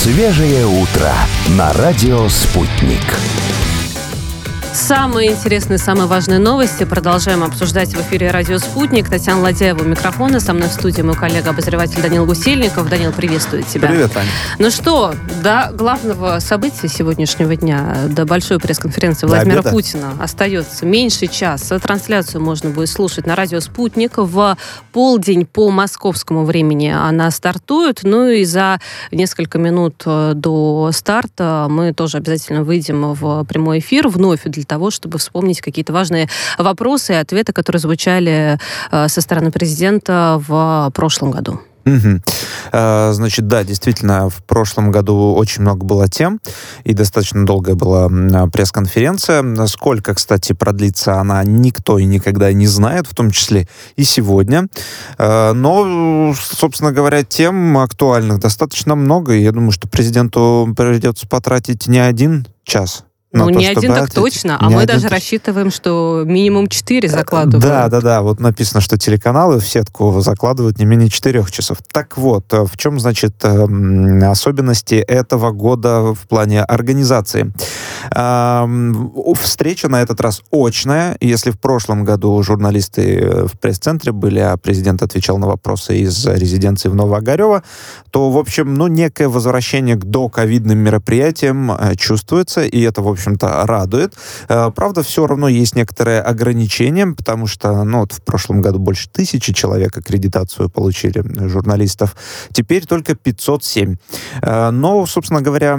Свежее утро на радио «Спутник». Самые интересные, самые важные новости продолжаем обсуждать в эфире «Радио Спутник». Татьяна Ладяева у микрофона. Со мной в студии мой коллега-обозреватель Данил Гусельников. Данил, приветствую тебя. Привет, Аня. Ну что, до главного события сегодняшнего дня, до большой пресс-конференции Владимира Путина остается меньше часа. Трансляцию можно будет слушать на «Радио Спутник». В полдень по московскому времени она стартует. Ну и за несколько минут до старта мы тоже обязательно выйдем в прямой эфир вновь для того, чтобы вспомнить какие-то важные вопросы и ответы, которые звучали со стороны президента в прошлом году. Значит, да, действительно, в прошлом году очень много было тем, и достаточно долгая была пресс-конференция. Сколько, кстати, продлится она, никто и никогда не знает, в том числе и сегодня. Но, собственно говоря, тем актуальных достаточно много, и я думаю, что президенту придется потратить не один час. Ну, не один так точно, а мы даже рассчитываем, что минимум 4 закладывают. Да, вот написано, что телеканалы в сетку закладывают не менее 4 часов. Так вот, в чем, значит, особенности этого года в плане организации? Встреча на этот раз очная. Если в прошлом году журналисты в пресс-центре были, а президент отвечал на вопросы из резиденции в Новоогарево, то, в общем, некое возвращение к доковидным мероприятиям чувствуется, и это, в общем-то, радует. Правда, все равно есть некоторые ограничения, потому что, вот в прошлом году больше 1000 человек аккредитацию получили, журналистов. Теперь только 507. Но, собственно говоря,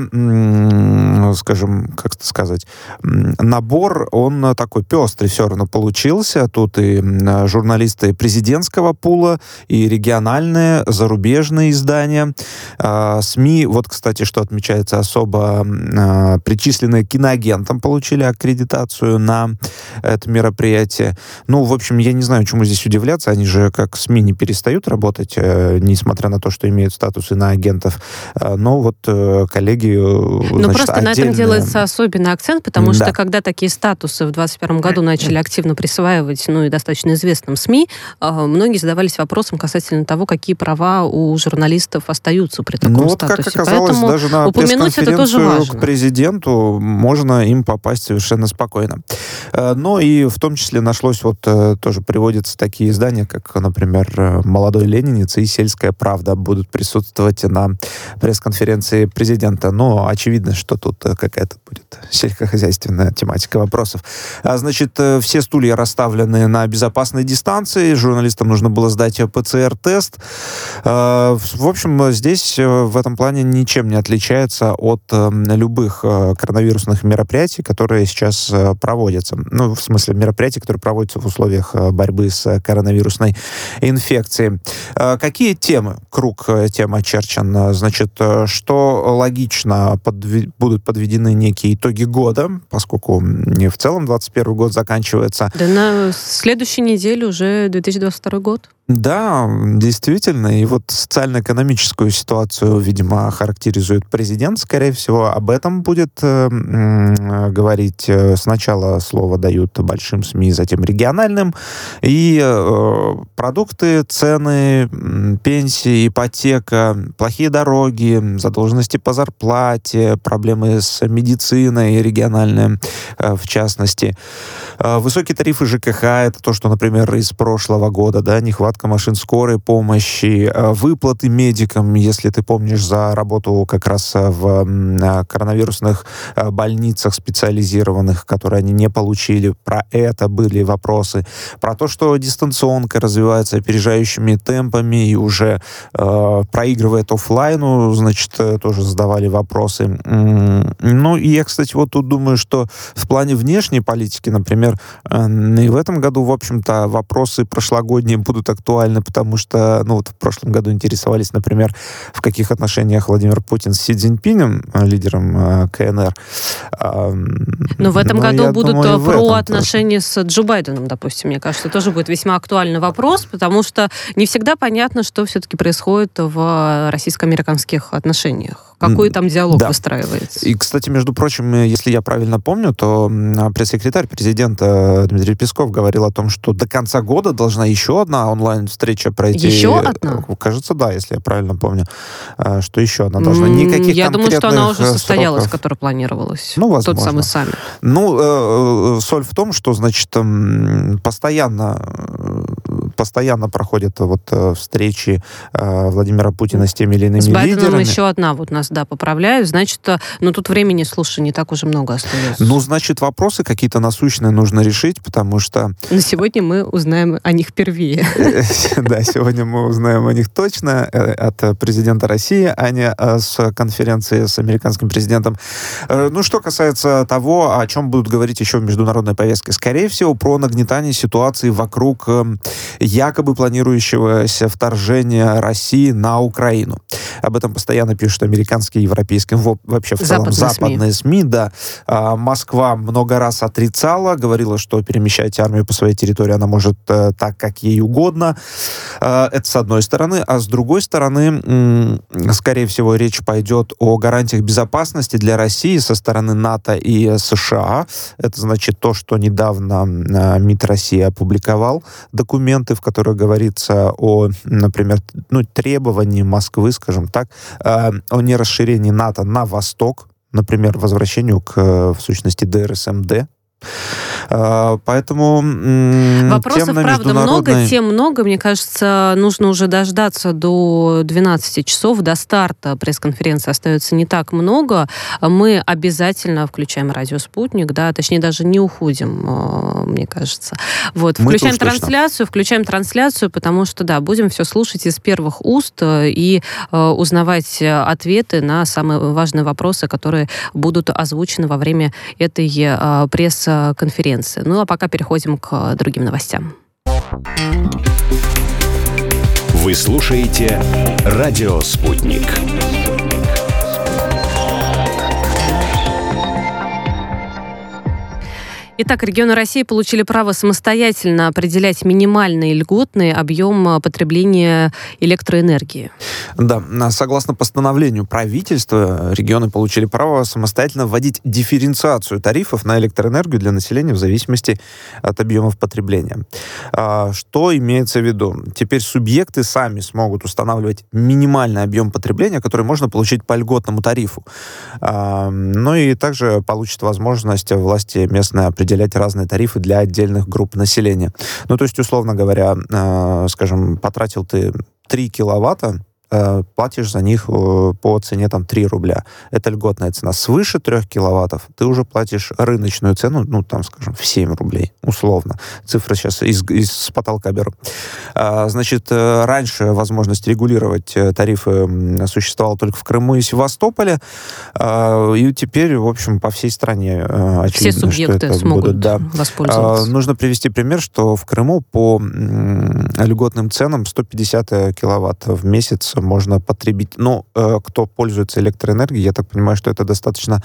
скажем, как сказать, набор, он такой пестрый все равно получился. Тут и журналисты президентского пула, и региональные, зарубежные издания, СМИ. Вот, кстати, что отмечается особо, причисленные киноагентам получили аккредитацию на это мероприятие. В общем, я не знаю, чему здесь удивляться. Они же как СМИ не перестают работать, несмотря на то, что имеют статус иноагентов. Но вот коллеги, просто отдельные... на этом делается особенный акцент, потому что когда такие статусы в 2021 году начали активно присваивать, и достаточно известным СМИ, многие задавались вопросом касательно того, какие права у журналистов остаются при таком статусе. Как оказалось, поэтому даже на упомянуть это тоже важно. К президенту можно им попасть совершенно спокойно. Но и в том числе нашлось, тоже приводятся такие издания, как, например, «Молодой ленинец» и «Сельская правда» будут присутствовать на пресс-конференции президента. Но очевидно, что тут какая-то будет сельскохозяйственная тематика вопросов. Значит, все стулья расставлены на безопасной дистанции. Журналистам нужно было сдать ПЦР-тест. В общем, здесь в этом плане ничем не отличается от любых коронавирусных мероприятий, которые сейчас проводятся. В смысле, мероприятий, которые проводятся в условиях борьбы с коронавирусной инфекцией. Какие темы? Круг тем очерчен. Значит, что логично, будут подведены некие итоги года, поскольку не в целом 2021 год заканчивается. Да на следующей неделе уже 2022 год. Да, действительно. И социально-экономическую ситуацию, видимо, характеризует президент. Скорее всего, об этом будет говорить. Сначала слово дают большим СМИ, затем региональным. И продукты, цены, пенсии, ипотека, плохие дороги, задолженности по зарплате, проблемы с медициной региональной, в частности. Высокие тарифы ЖКХ — это то, что, например, из прошлого года, нехватка машин скорой помощи, выплаты медикам, если ты помнишь, за работу как раз в коронавирусных больницах специализированных, которые они не получили. Про это были вопросы. Про то, что дистанционка развивается опережающими темпами и уже проигрывает офлайну, значит, тоже задавали вопросы. И я, кстати, тут думаю, что в плане внешней политики, например, и в этом году, в общем-то, вопросы прошлогодние будут актуальны, потому что, в прошлом году интересовались, например, в каких отношениях Владимир Путин с Си Цзиньпинем, лидером КНР. Но в этом году будут его отношения с Джо Байденом, допустим, мне кажется, тоже будет весьма актуальный вопрос, потому что не всегда понятно, что все-таки происходит в российско-американских отношениях. Какой там диалог выстраивается? И, кстати, между прочим, если я правильно помню, то пресс-секретарь президента Дмитрий Песков говорил о том, что до конца года должна еще одна онлайн-встреча пройти. Еще одна? Кажется, да, если я правильно помню, что еще одна должна. Никаких я думаю, что она уже состоялась, сроков, которая планировалась. Ну, возможно. Тот самый саммит. Ну, соль в том, что, значит, постоянно проходят встречи Владимира Путина с теми или иными лидерами. С Байденом еще одна нас, поправляют. Значит, тут времени, слушай, не так уже много остается. Ну, значит, вопросы какие-то насущные нужно решить, потому что... На сегодня мы узнаем о них первее. Да, сегодня мы узнаем о них точно от президента России, а не с конференции с американским президентом. Ну, что касается того, о чем будут говорить еще в международной повестке, скорее всего, про нагнетание ситуации вокруг якобы планирующегося вторжения России на Украину. Об этом постоянно пишут американские, европейские, вообще в целом западные СМИ. Да. Москва много раз отрицала, говорила, что перемещать армию по своей территории она может так, как ей угодно. Это с одной стороны. А с другой стороны, скорее всего, речь пойдет о гарантиях безопасности для России со стороны НАТО и США. Это значит то, что недавно МИД России опубликовал документы, в которых говорится о, например, требовании Москвы, скажем так, о нерасширении НАТО на восток, например, возвращению в сущности, ДРСМД. Поэтому вопросов, правда, много, тем много. Мне кажется, нужно уже дождаться до 12 часов, до старта пресс-конференции остается не так много. Мы обязательно включаем радио «Спутник», точнее, даже не уходим, мне кажется. Включаем трансляцию, потому что, будем все слушать из первых уст и узнавать ответы на самые важные вопросы, которые будут озвучены во время этой пресс-конференции. Ну, а пока переходим к другим новостям. Вы слушаете «Радио Спутник». Итак, регионы России получили право самостоятельно определять минимальный льготный объем потребления электроэнергии. Да, согласно постановлению правительства, регионы получили право самостоятельно вводить дифференциацию тарифов на электроэнергию для населения в зависимости от объемов потребления. Что имеется в виду? Теперь субъекты сами смогут устанавливать минимальный объем потребления, который можно получить по льготному тарифу. Ну и также получат возможность власти местные определять разные тарифы для отдельных групп населения. Ну, то есть, условно говоря, скажем, потратил ты 3 киловатта, платишь за них по цене 3 рубля. Это льготная цена. Свыше 3 киловаттов ты уже платишь рыночную цену, скажем, в 7 рублей, условно. Цифры сейчас из потолка беру. Значит, раньше возможность регулировать тарифы существовала только в Крыму и Севастополе, и теперь, в общем, по всей стране очевидно, все субъекты смогут воспользоваться. Нужно привести пример, что в Крыму по льготным ценам 150 киловатт в месяц можно потребить. Кто пользуется электроэнергией, я так понимаю, что это достаточно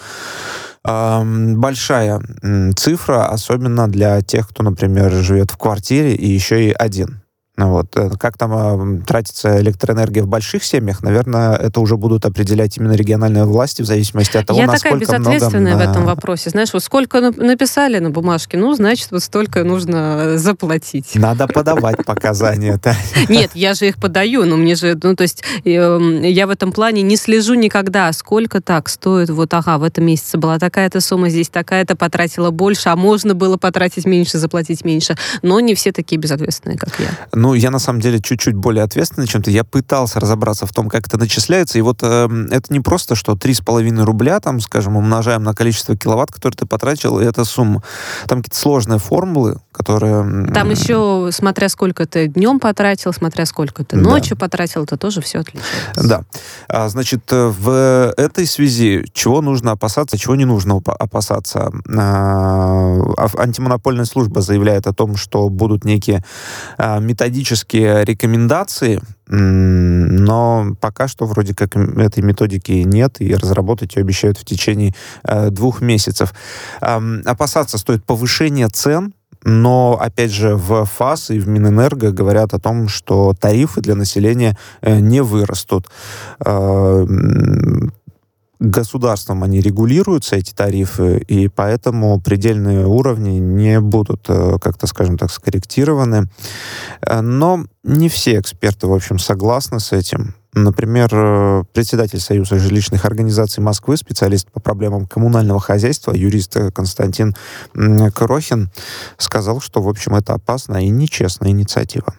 большая цифра, особенно для тех, кто, например, живет в квартире и еще и один. Как там тратится электроэнергия в больших семьях, наверное, это уже будут определять именно региональные власти в зависимости от того, насколько много... Я такая безответственная в этом вопросе. Знаешь, сколько написали на бумажке, значит, столько нужно заплатить. Надо подавать показания. Нет, я же их подаю, но мне же... то есть я в этом плане не слежу никогда, сколько так стоит. В этом месяце была такая-то сумма, здесь такая-то, потратила больше, а можно было потратить меньше, заплатить меньше. Но не все такие безответственные, как я. Я, на самом деле, чуть-чуть более ответственный, чем ты. Я пытался разобраться в том, как это начисляется. И это не просто, что 3,5 рубля, скажем, умножаем на количество киловатт, которые ты потратил, и это сумма. Там какие-то сложные формулы, которые... Там еще, смотря сколько ты днем потратил, смотря сколько ты ночью потратил, это тоже все отличается. Да. Значит, в этой связи чего нужно опасаться, чего не нужно опасаться? Антимонопольная служба заявляет о том, что будут некие методические методические рекомендации, но пока что вроде как этой методики нет, и разработать ее обещают в течение 2 месяцев. Опасаться стоит повышения цен, но, опять же, в ФАС и в Минэнерго говорят о том, что тарифы для населения не вырастут. Государством они регулируются, эти тарифы, и поэтому предельные уровни не будут как-то, скажем так, скорректированы. Но не все эксперты, в общем, согласны с этим. Например, председатель Союза жилищных организаций Москвы, специалист по проблемам коммунального хозяйства, юрист Константин Крохин, сказал, что, в общем, это опасная и нечестная инициатива.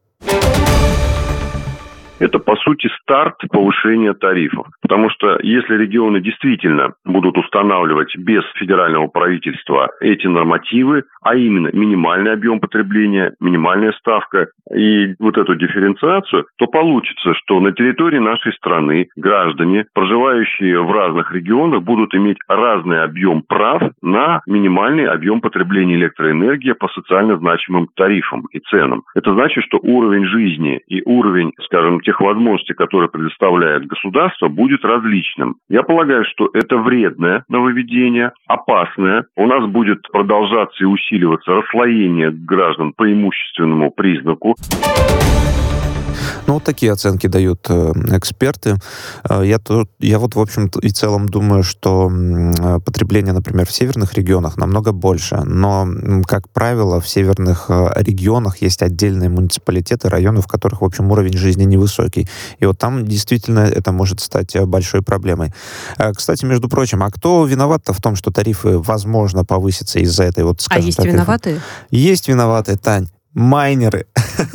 Это, по сути, старт повышения тарифов. Потому что если регионы действительно будут устанавливать без федерального правительства эти нормативы, а именно минимальный объем потребления, минимальная ставка и вот эту дифференциацию, то получится, что на территории нашей страны граждане, проживающие в разных регионах, будут иметь разный объем прав на минимальный объем потребления электроэнергии по социально значимым тарифам и ценам. Это значит, что уровень жизни и уровень, скажем, тех возможностей, которые предоставляет государство, будет различным. Я полагаю, что это вредное нововведение, опасное. У нас будет продолжаться и усиливаться расслоение граждан по имущественному признаку. Ну, вот такие оценки дают эксперты. Я вот, в общем и целом думаю, что потребление, например, в северных регионах намного больше. Но, как правило, в северных регионах есть отдельные муниципалитеты, районы, в которых, в общем, уровень жизни невысокий. И вот там действительно это может стать большой проблемой. Кстати, между прочим, а кто виноват-то в том, что тарифы, возможно, повысятся из-за этой вот, скажем так... А есть виноватые? Есть виноватые, Тань. Майнеры.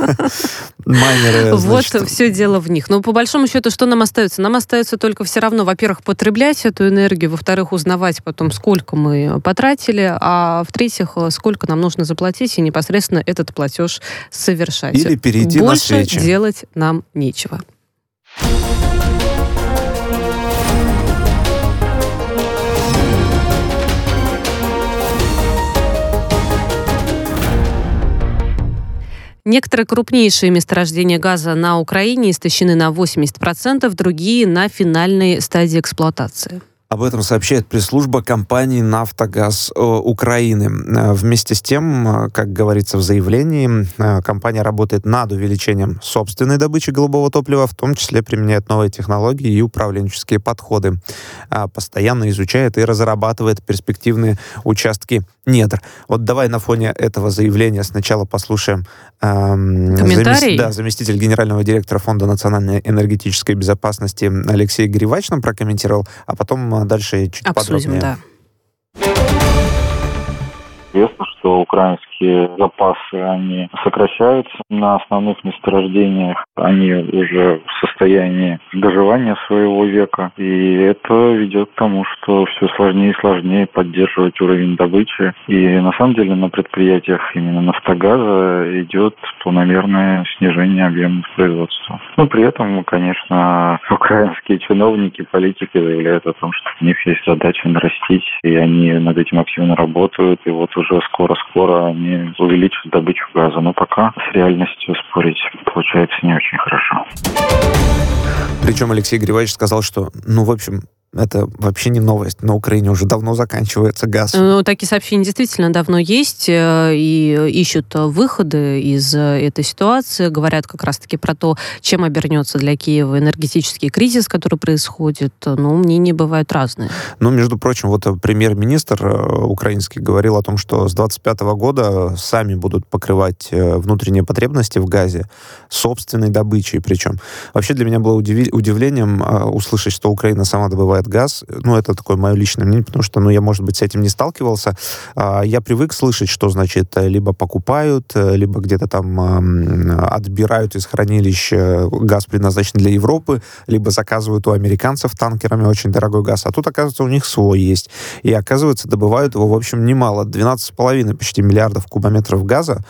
Вот все дело в них. Но по большому счету, что нам остается? Нам остается только все равно, во-первых, потреблять эту энергию, во-вторых, узнавать потом, сколько мы потратили, а в-третьих, сколько нам нужно заплатить, и непосредственно этот платеж совершать. Или перейти на свечи. Больше делать нам нечего. Некоторые крупнейшие месторождения газа на Украине истощены на 80%, другие на финальной стадии эксплуатации. Об этом сообщает пресс-служба компании «Нафтогаз Украины». Вместе с тем, как говорится в заявлении, компания работает над увеличением собственной добычи голубого топлива, в том числе применяет новые технологии и управленческие подходы. Постоянно изучает и разрабатывает перспективные участки недр. Вот давай на фоне этого заявления сначала послушаем заместитель генерального директора Фонда национальной энергетической безопасности Алексей Гривач нам прокомментировал, а потом дальше чуть обсудим, подробнее. Да. Известно, что украинские запасы, они сокращаются на основных месторождениях, они уже в состоянии доживания своего века, и это ведет к тому, что все сложнее и сложнее поддерживать уровень добычи, и на самом деле на предприятиях именно «Нафтогаза» идет планомерное снижение объемов производства. Но при этом, конечно, украинские чиновники, политики заявляют о том, что у них есть задача нарастить, и они над этим активно работают, и вот уже скоро они увеличат добычу газа. Но пока с реальностью спорить получается не очень хорошо. Причем Алексей Гривач сказал, что, в общем, это вообще не новость. На Украине уже давно заканчивается газ. Такие сообщения действительно давно есть, и ищут выходы из этой ситуации. Говорят как раз-таки про то, чем обернется для Киева энергетический кризис, который происходит. Мнения бывают разные. Между прочим, вот премьер-министр украинский говорил о том, что с 2025 года сами будут покрывать внутренние потребности в газе собственной добычей. Причем вообще для меня было удивлением услышать, что Украина сама добывает газ. Это такое мое личное мнение, потому что, я, может быть, с этим не сталкивался. Я привык слышать, что, значит, либо покупают, либо где-то там отбирают из хранилищ газ, предназначенный для Европы, либо заказывают у американцев танкерами очень дорогой газ. А тут, оказывается, у них свой есть. И, оказывается, добывают его, в общем, немало. 12,5 почти миллиардов кубометров газа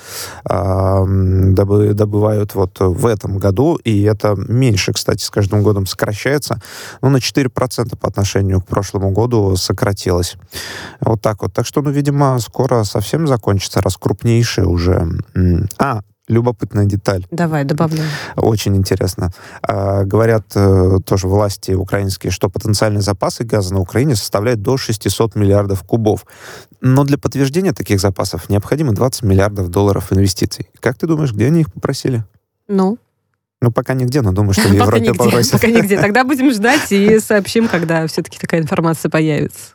добывают вот в этом году, и это меньше, кстати, с каждым годом сокращается. На 4% по отношению к прошлому году сократилось. Вот так вот. Так что, видимо, скоро совсем закончится, раз крупнейшие уже... Любопытная деталь. Давай, добавляй. Очень интересно. Говорят тоже власти украинские, что потенциальные запасы газа на Украине составляют до 600 миллиардов кубов. Но для подтверждения таких запасов необходимо 20 миллиардов долларов инвестиций. Как ты думаешь, где они их попросили? Ну, пока нигде, но думаю, что в Европе попросят. Пока нигде. Тогда будем ждать и сообщим, когда все-таки такая информация появится.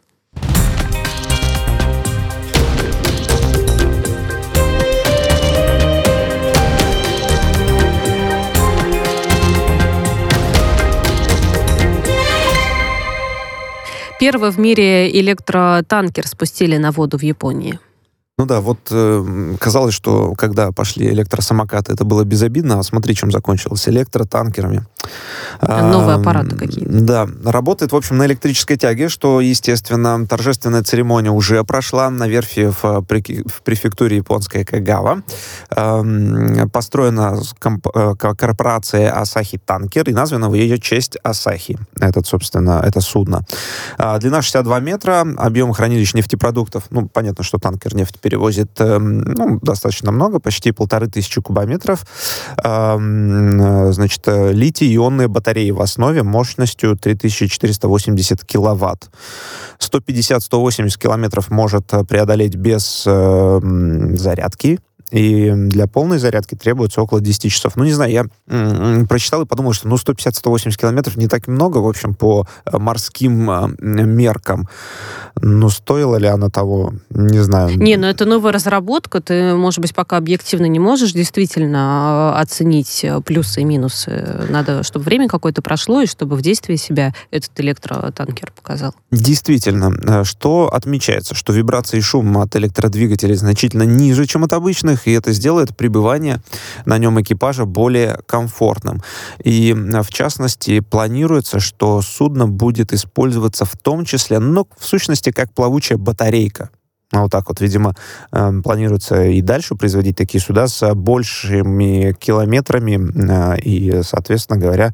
Первый в мире электротанкер спустили на воду в Японии. Ну да, вот казалось, что когда пошли электросамокаты, это было безобидно, а смотри, чем закончилось. Электротанкерами. Новые аппараты какие-то. Да, работает, в общем, на электрической тяге, что, естественно, торжественная церемония уже прошла на верфи в префектуре японской Кагава. Построена корпорация Asahi Tanker и названа в ее честь Asahi. Это судно. Длина 62 метра, объем хранилищ нефтепродуктов. Понятно, что танкер нефть перевозит достаточно много, почти 1500 кубометров. Значит, литий-ионные батареи в основе мощностью 3480 киловатт. 150-180 километров может преодолеть без зарядки. И для полной зарядки требуется около 10 часов. Не знаю, я прочитал и подумал, что 150-180 километров не так много, в общем, по морским меркам. Стоила ли она того, не знаю. Это новая разработка. Ты, может быть, пока объективно не можешь действительно оценить плюсы и минусы. Надо, чтобы время какое-то прошло, и чтобы в действии себя этот электротанкер показал. Действительно. Что отмечается? Что вибрации и шум от электродвигателей значительно ниже, чем от обычных, и это сделает пребывание на нем экипажа более комфортным. И, в частности, планируется, что судно будет использоваться в том числе, в сущности, как плавучая батарейка. Вот так вот, видимо, планируется и дальше производить такие суда с большими километрами и, соответственно говоря,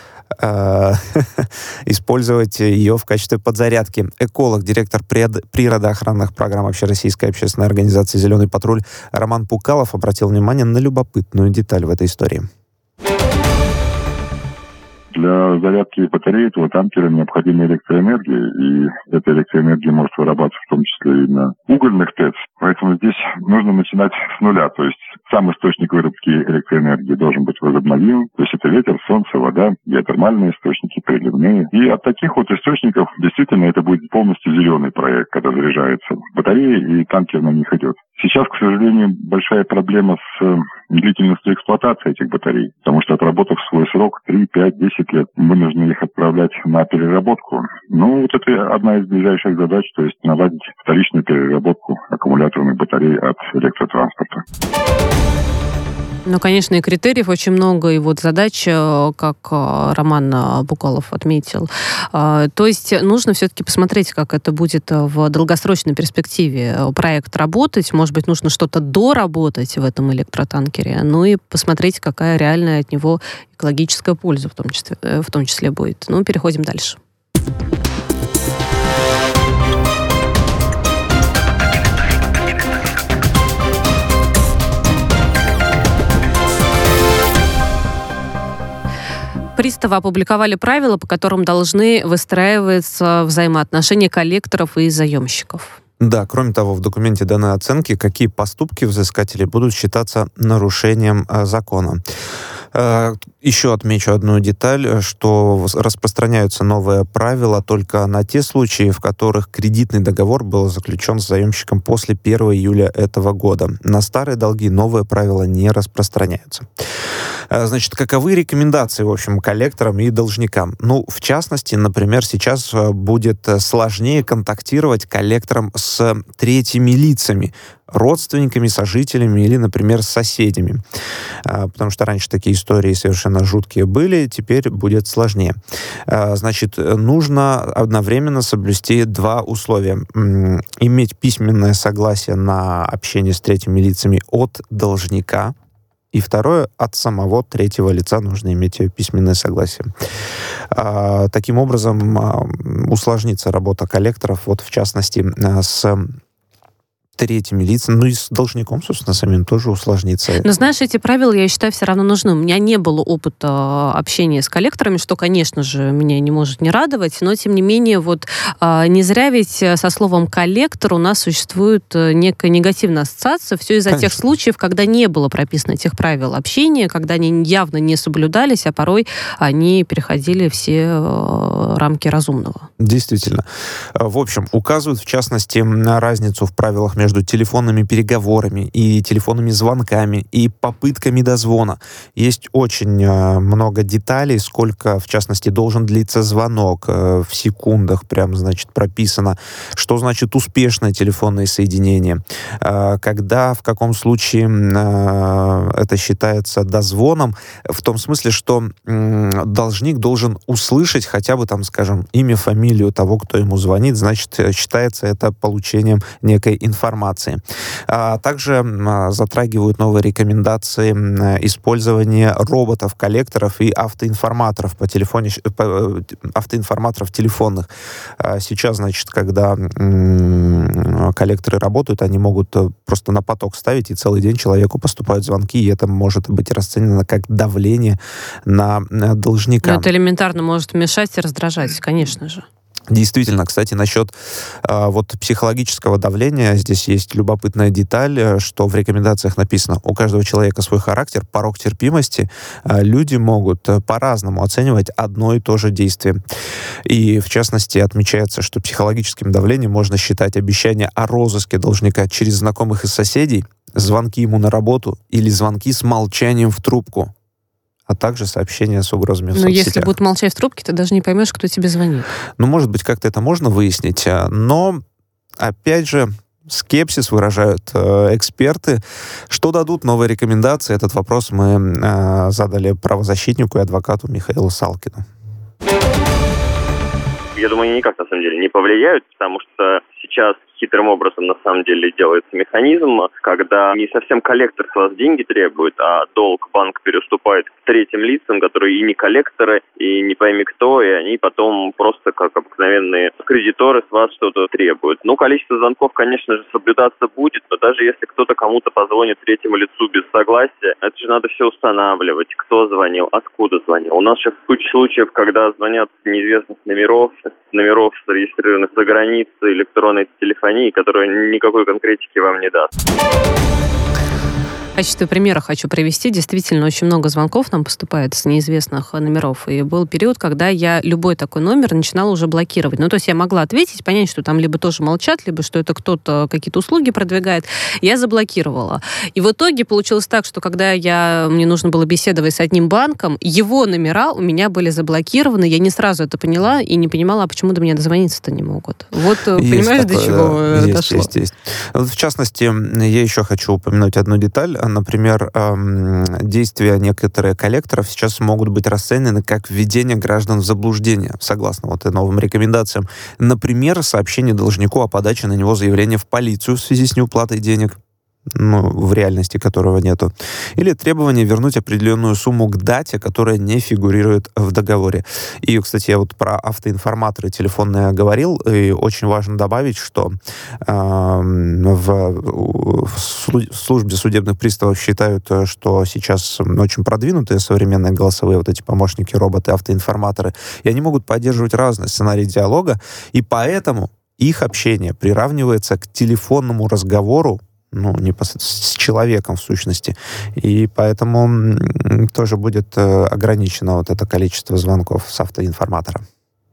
использовать ее в качестве подзарядки. Эколог, директор природоохранных программ Общероссийской общественной организации «Зеленый патруль» Роман Пукалов обратил внимание на любопытную деталь в этой истории. Для зарядки батареи этого танкера необходима электроэнергия, и эта электроэнергия может вырабатываться в том числе и на угольных ТЭЦ. Поэтому здесь нужно начинать с нуля. То есть сам источник выработки электроэнергии должен быть возобновим. То есть это ветер, солнце, вода, геотермальные источники, приливные. И от таких вот источников действительно это будет полностью зеленый проект, когда заряжается батарея и танкер на них идет. Сейчас, к сожалению, большая проблема с длительностью эксплуатации этих батарей, потому что, отработав свой срок 3, 5, 10 лет, мы нужно их отправлять на переработку. Это одна из ближайших задач, то есть наладить вторичную переработку аккумуляторных батарей от электротранспорта. Конечно, и критериев очень много, и задач, как Роман Пукалов отметил. То есть нужно все-таки посмотреть, как это будет в долгосрочной перспективе проект работать. Может быть, нужно что-то доработать в этом электротанкере, и посмотреть, какая реальная от него экологическая польза в том числе будет. Переходим дальше. Приставы опубликовали правила, по которым должны выстраиваться взаимоотношения коллекторов и заемщиков. Да, кроме того, в документе даны оценки, какие поступки взыскателей будут считаться нарушением закона. Еще отмечу одну деталь, что распространяются новые правила только на те случаи, в которых кредитный договор был заключен с заемщиком после 1 июля этого года. На старые долги новые правила не распространяются. Значит, каковы рекомендации, в общем, коллекторам и должникам? В частности, например, сейчас будет сложнее контактировать коллекторам с третьими лицами, родственниками, сожителями или, например, с соседями. Потому что раньше такие истории совершенно жуткие были, теперь будет сложнее. Значит, нужно одновременно соблюсти два условия. Иметь письменное согласие на общение с третьими лицами от должника. И второе, от самого третьего лица нужно иметь письменное согласие. Таким образом, усложнится работа коллекторов, в частности, с третьими лицами, и с должником, собственно, самим тоже усложнится. Но знаешь, эти правила, я считаю, все равно нужны. У меня не было опыта общения с коллекторами, что, конечно же, меня не может не радовать, но, тем не менее, не зря ведь со словом «коллектор» у нас существует некая негативная ассоциация, все из-за тех случаев, когда не было прописано этих правил общения, когда они явно не соблюдались, а порой они переходили все рамки разумного. Действительно. В общем, указывают, в частности, на разницу в правилах между телефонными переговорами и телефонными звонками и попытками дозвона. Есть очень много деталей, сколько, в частности, должен длиться звонок. В секундах прям, значит, прописано, что значит успешное телефонное соединение. Когда, в каком случае это считается дозвоном, в том смысле, что должник должен услышать хотя бы, там, скажем, имя, фамилию того, кто ему звонит, значит, считается это получением некой информации. Также затрагивают новые рекомендации использования роботов-коллекторов и автоинформаторов автоинформаторов телефонных. Сейчас, значит, когда коллекторы работают, они могут просто на поток ставить, и целый день человеку поступают звонки, и это может быть расценено как давление на должника. Но это элементарно может мешать и раздражать, конечно же. Действительно, кстати, насчет психологического давления, здесь есть любопытная деталь, что в рекомендациях написано: у каждого человека свой характер, порог терпимости, люди могут по-разному оценивать одно и то же действие. И, в частности, отмечается, что психологическим давлением можно считать обещание о розыске должника через знакомых и соседей, звонки ему на работу или звонки с молчанием в трубку, а также сообщения с угрозами в соцсетях. Но если будут молчать в трубке, ты даже не поймешь, кто тебе звонит. Может быть, как-то это можно выяснить, но, опять же, скепсис выражают эксперты. Что дадут новые рекомендации? Этот вопрос мы задали правозащитнику и адвокату Михаилу Салкину. Я думаю, никак, на самом деле, не повлияют, потому что сейчас хитрым образом, на самом деле, делается механизм, когда не совсем коллектор с вас деньги требует, а долг банк переступает к третьим лицам, которые и не коллекторы, и не пойми кто, и они потом просто, как обыкновенные кредиторы, с вас что-то требуют. Количество звонков, конечно же, соблюдаться будет, но даже если кто-то кому-то позвонит третьему лицу без согласия, это же надо все устанавливать, кто звонил, откуда звонил. У нас сейчас куча случаев, когда звонят с неизвестных номеров, зарегистрированных за границей, электронной телефонии, которая никакой конкретики вам не даст. В качестве примера хочу привести. Действительно, очень много звонков нам поступает с неизвестных номеров. И был период, когда я любой такой номер начинала уже блокировать. То есть я могла ответить, понять, что там либо тоже молчат, либо что это кто-то какие-то услуги продвигает. Я заблокировала. И в итоге получилось так, что когда мне нужно было беседовать с одним банком, его номера у меня были заблокированы. Я не сразу это поняла и не понимала, почему до меня дозвониться-то не могут. Понимаешь, до чего дошло? Есть. В частности, я еще хочу упомянуть одну деталь. Например, действия некоторых коллекторов сейчас могут быть расценены как введение граждан в заблуждение, согласно новым рекомендациям. Например, сообщение должнику о подаче на него заявления в полицию в связи с неуплатой денег, в реальности которого нету. Или требование вернуть определенную сумму к дате, которая не фигурирует в договоре. И, кстати, я про автоинформаторы телефонные говорил, и очень важно добавить, что в службе судебных приставов считают, что сейчас очень продвинутые современные голосовые эти помощники, роботы, автоинформаторы, и они могут поддерживать разные сценарии диалога, и поэтому их общение приравнивается к телефонному разговору, непосредственно с человеком, в сущности. И поэтому тоже будет ограничено это количество звонков с автоинформатора.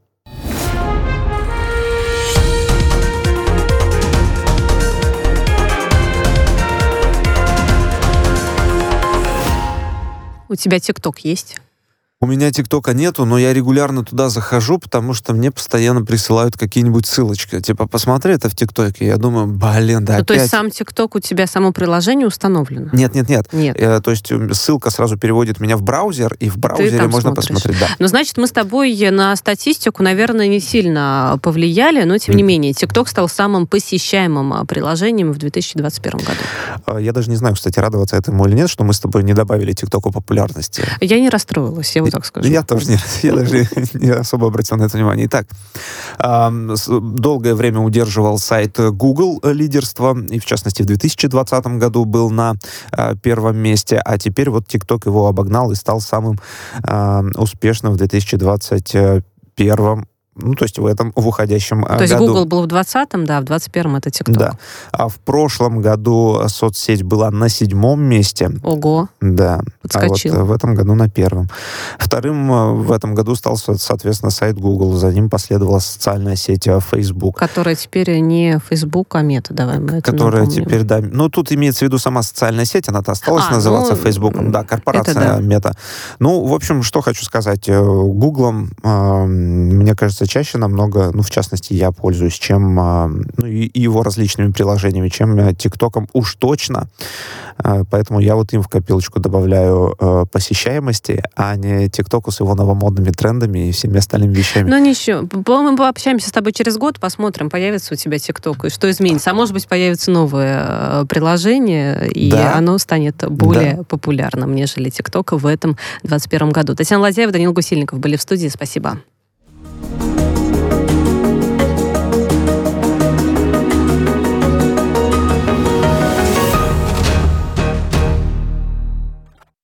У тебя ТикТок есть? У меня ТикТока нету, но я регулярно туда захожу, потому что мне постоянно присылают какие-нибудь ссылочки. Посмотри это в ТикТоке. Я думаю, опять... То есть сам ТикТок у тебя, само приложение установлено? Нет. То есть ссылка сразу переводит меня в браузер, и в браузере можно посмотреть. Да. Значит, мы с тобой на статистику, наверное, не сильно повлияли, но, тем не менее, ТикТок стал самым посещаемым приложением в 2021 году. Я даже не знаю, кстати, радоваться этому или нет, что мы с тобой не добавили ТикТоку популярности. Я не расстроилась. Я вот так скажу. Я тоже нет. Я даже не особо обратил на это внимание. Итак, долгое время удерживал сайт Google лидерство, и в частности в 2020 году был на первом месте, а теперь вот TikTok его обогнал и стал самым успешным в 2021. Ну, то есть в уходящем году. То есть Google был в 20-м, да, в 21-м это TikTok. Да. А в прошлом году соцсеть была на 7-м месте. Ого. Да. Подскочил. А вот в этом году на 1-м. Вторым в этом году стал, соответственно, сайт Google. За ним последовала социальная сеть Facebook. Которая теперь не Facebook, а Meta, давай мы это Которая напомним. теперь, да. Ну, тут имеется в виду сама социальная сеть, она-то осталась называться Фейсбуком. Да, корпорация Meta. Ну, в общем, что хочу сказать. Гуглом, мне кажется, чаще намного, в частности, я пользуюсь, чем и его различными приложениями, чем ТикТоком уж точно. Поэтому я вот им в копилочку добавляю посещаемости, а не ТикТоку с его новомодными трендами и всеми остальными вещами. Ну, ничего. Мы пообщаемся с тобой через год, посмотрим, появится у тебя ТикТок и что изменится. А может быть, появится новое приложение, и оно станет более популярным, нежели ТикТок в этом 2021 году. Татьяна Ладяева, Данил Гусельников были в студии. Спасибо.